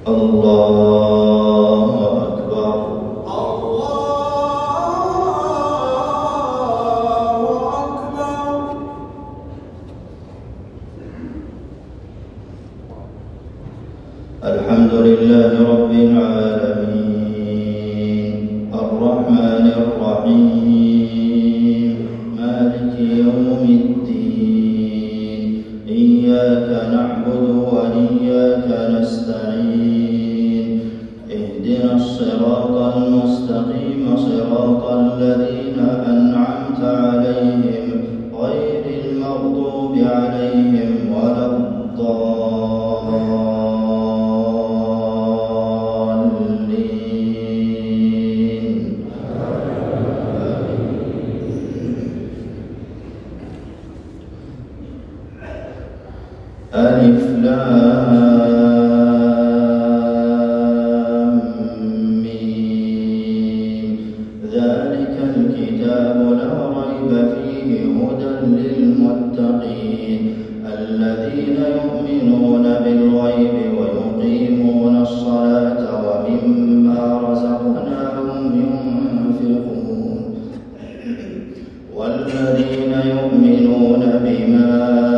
الله أكبر. الحمد لله رب العالمين الرحمن الرحيم مالك يوم الدين إياك نعبد وإياك نستعين اهدنا الصراط المستقيم صراط الذين أنعمت عليهم غير المغضوب عليهم ولا ألف لام ميم ذلك الكتاب لا ريب فيه هدى للمتقين الذين يؤمنون بالغيب ويقيمون الصلاة ومما رزقناهم ينفقون والذين يؤمنون بما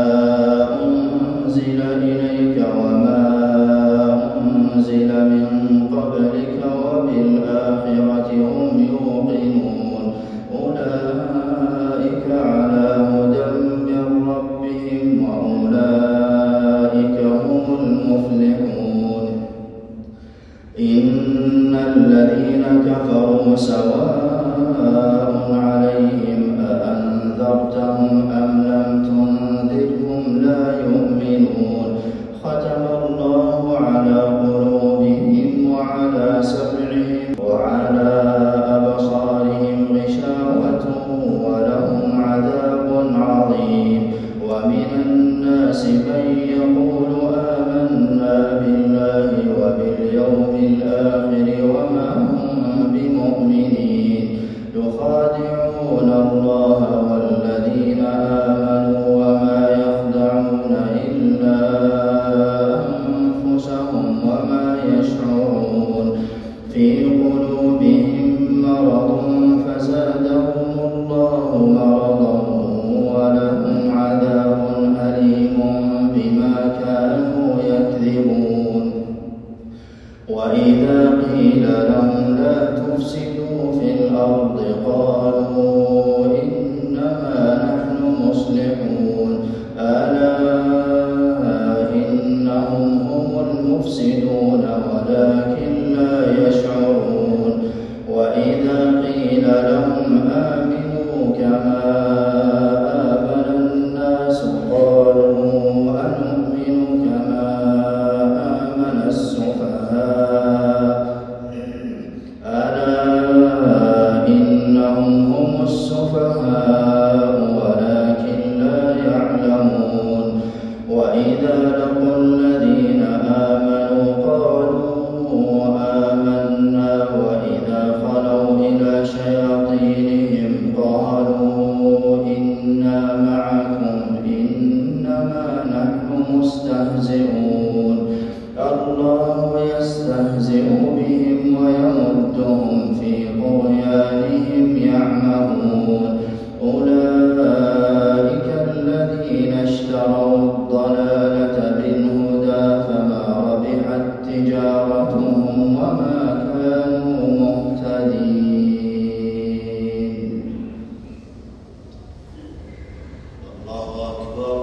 أنزل إليك وما أنزل من قبلك وبالآخرة هم يوقنون أولئك على هدى من ربهم وأولئك هم المفلحون إن الذين كفروا سواء عليهم أأنذرتهم أم لم تنذرهم لا يؤمنون ختم الله على قلوبهم وعلى سمعهم وعلى أبصارهم غشاوة ولهم عذاب عظيم ومن الناس من يقول آمنا بالله وباليوم الآخر وما هم بمؤمنين يخادعون الله والذين آمنوا وما يخدعون إلا أنفسهم وما يشعرون في قلوبهم مرض فزادهم الله مرضا ولهم عذاب أليم بما كانوا يكذبون وإذا قيل لهم لا تفسدوا في الأرض قالوا إنما نحن مصلحون ألا إنهم هم المفسدون ولكن لا يشعرون وإذا قيل لهم آمنوا كما آمن الناس قالوا أنؤمن كما آمن السفهاء ألا إنهم هم السفهاء ولكن لا يعلمون وإذا لقوا الذين آمنوا قالوا آمنا وإذا خلوا إلى شياطينهم قالوا إنا معكم إنما نحن مستهزئون الله يستهزئ بهم ويمدهم في طغيانهم يعمهون أولئك الذين اشتروا الضلالة بالهدى فما ربحت تجارتهم وما كانوا مهتدين. الله أكبر.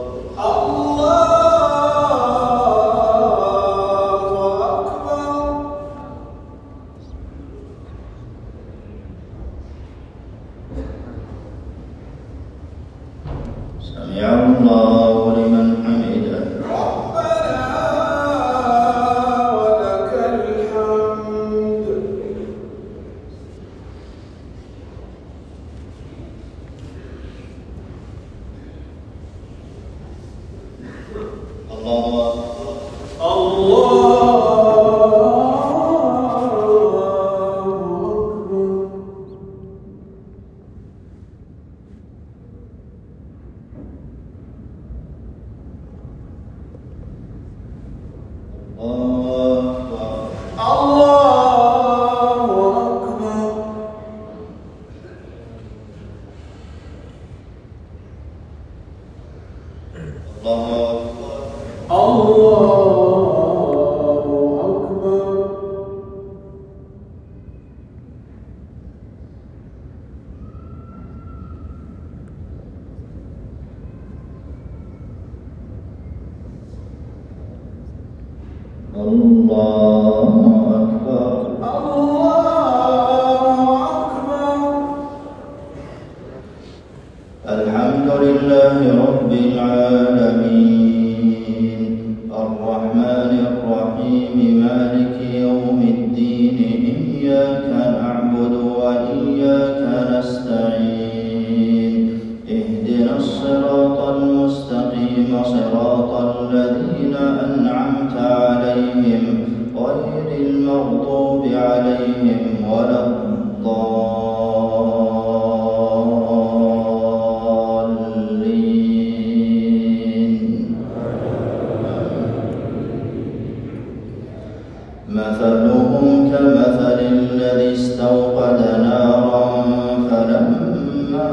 سمع الله لمن حمده ربنا ولك الحمد. الله أكبر. الله الله أكبر. الحمد لله رب العالمين الرحمن الرحيم مالك يوم الدين إياك نعبد وإياك نستعين اهدنا الصراط المستقيم صراط الذين أنعمت عليهم غير المغضوب عليهم ولا مثلهم كمثل الذي استوقد نارا فلما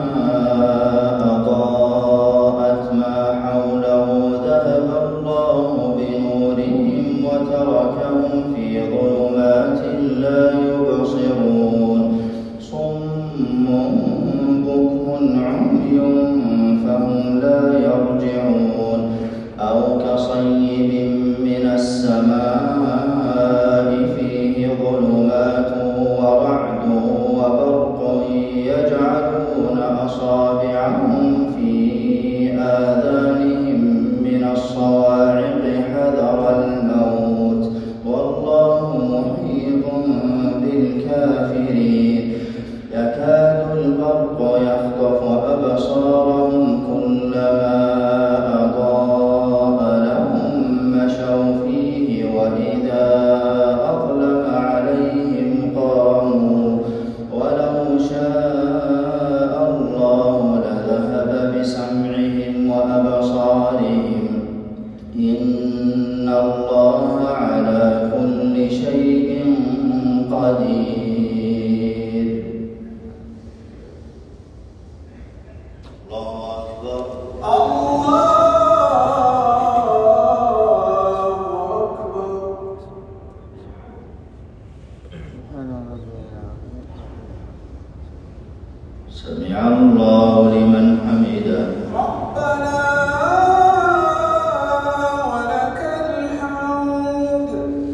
أضاءت ما حوله ذهب الله بنورهم وتركهم في ظلمات لا يبصرون صم بكم عمي فهم لا يرجعون أو كصيب من السماء فيه ظلمات ورعد وبرق يجعلون أصابعهم في آذانهم من الصواعق حذر الموت والله محيط بالكافرين يكاد البرق يخطف أبصارهم كلما أضاء لهم مشوا فيه وإذا أظلم عليهم قاموا ولو شاء الله لذهب بسمعهم وأبصارهم إن الله على كل شيء قدير. الله أكبر. سمع الله لمن حمده. ربنا ولك الحمد.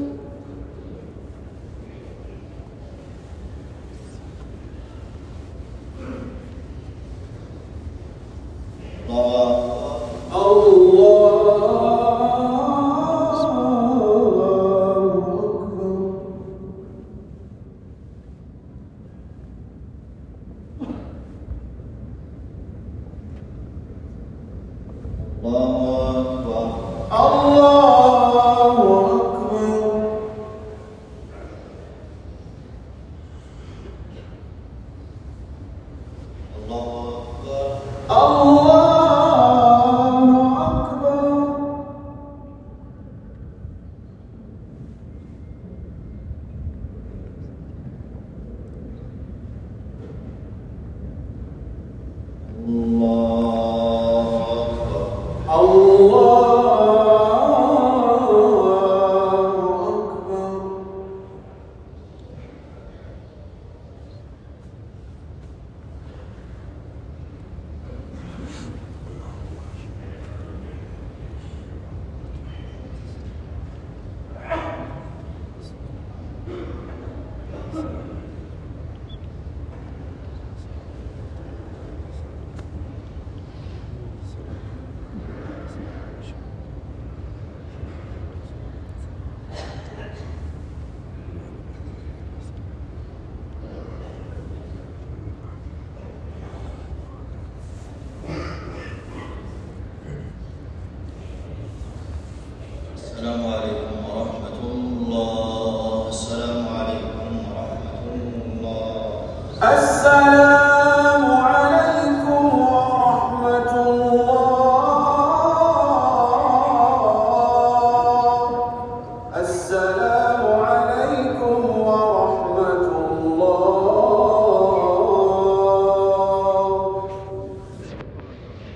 السلام عليكم ورحمة الله. السلام عليكم ورحمة الله. السلام